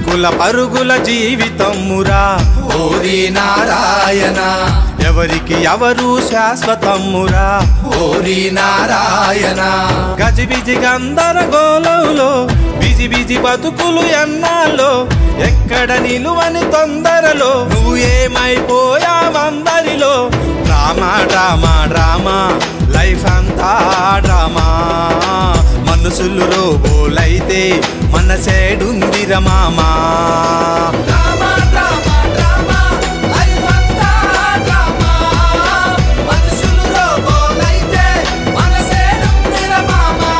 ఉరుకుల పరుగుల జీవితమ్మురా ఓరి నారాయణ ఎవరికి ఎవరు శాశ్వతమ్మురా ఓరి నారాయణ గజిబిజి గందరగోళంలో బిజి బిజి బతుకులు ఎన్నాళ్ళో ఎక్కడ నిలువని తొందరలో నువ్వు ఏమైపోయావందరిలో డ్రామా డ్రామా డ్రామా లైఫ్ అంతా డ్రామా మనసులు రోబోలైతే మనసేడుందిరా మామా డ్రామా డ్రామా డ్రామా లైఫ్ అంతా డ్రామా మనుషులు రోబోలైతే మనసేడుందిరా మామా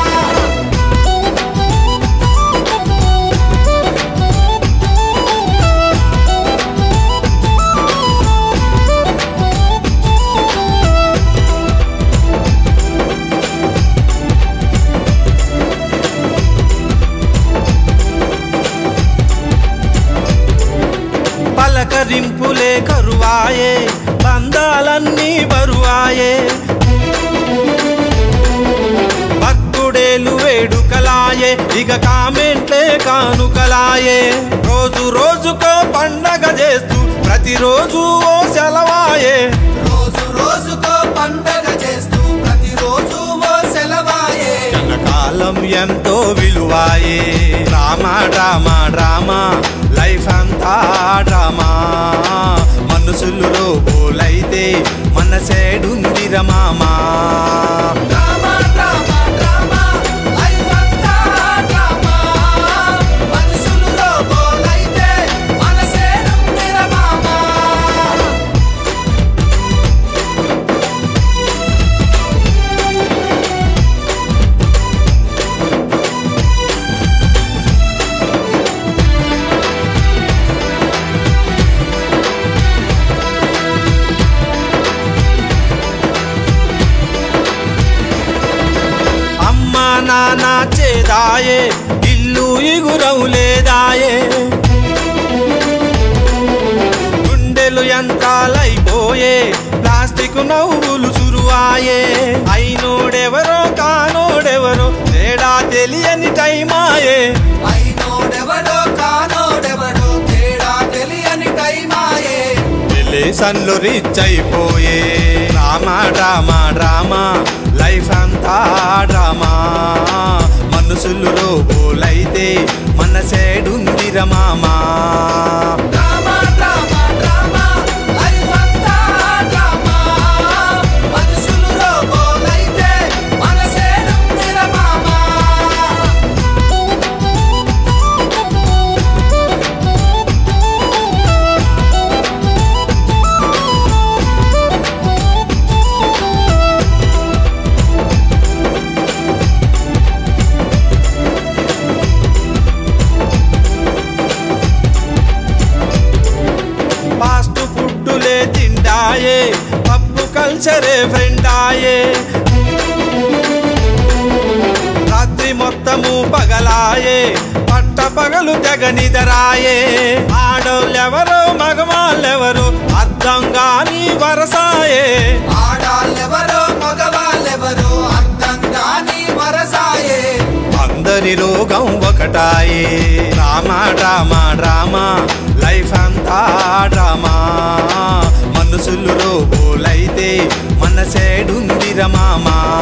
పలకరింపులే కరువాయే బంధాలన్నీ బరువాయే భక్తుడేలు వేడుకలాయే ఇక కామెంట్లే కానుకలాయే రోజు రోజుకో పండగ చేస్తూ ప్రతిరోజు ఓ సెలవాయే రోజు రోజుకో పండగ చేస్తూ ప్రతిరోజు ఓ సెలవాయే కాలం ఎంతో విలువాయే డ్రామా డ్రామా డ్రామా లైఫ్ అంతా డ్రామా మనసులు రోబోలైతే మనసేడుందిరా మామా డ్రామా డ్రామా డ్రామా లైఫ్ అంతా డ్రామా మనుషులు రోబోలైతే మనసేడుందిరా మామా అమ్మా నాన్న చేదాయే ఇల్లు ఇగురవు లేదాయే గుండెలు యంత్రాలైపోయే ప్లాస్టిక్ నవ్వులు సురువాయే అయినోడెవరో కానోడెవరో తేడా తెలియని టైమాయే అయినోడెవడో కానోడెవడో తేడా తెలియని టైమాయే రిలేషన్లు రిచ్ అయిపోయే డ్రామా డ్రామా డ్రామా లైఫ్ అంతా డ్రామా మనసులు రోబోలైతే మనసేడుందిరా మామా డ్రామా డ్రామా డ్రామా లైఫ్ అంతా డ్రామా మనుషులు రోబోలైతే మనసేడుందిరా మామా ఫాస్ట్ ఫుడ్డులే తిండాయే పప్పు కల్చరే ఫ్రెండాయే రాత్రి మొత్తము పగలాయే పట్ట పగలు తెగ నిదరాయే ఆడోళ్ళెవరో మగవాళ్ళెవరో అర్థం కాని వరసాయే ఆడాళ్ళెవరో మగవాళ్ళెవరో అర్థం కాని వరసాయే అందరి రోగం ఒకటాయే డ్రామా డ్రామా డ్రామా లైఫ్ అంతా డ్రామా మనసులు రోబోలైతే మనసేడుందిరా మామా